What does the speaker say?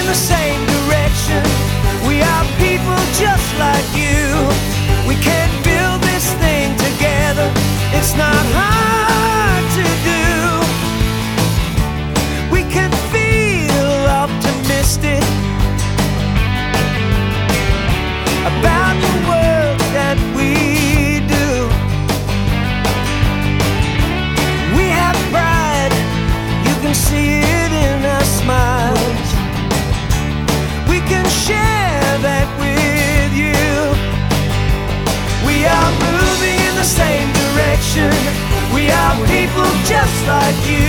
the same direction. We are people just like you. We can build this thing together. It's not hard to do. We can feel optimistic about the work that we do. We have pride, you can see it in our smiles. We can share that with you. We are moving in the same direction. We are people just like you.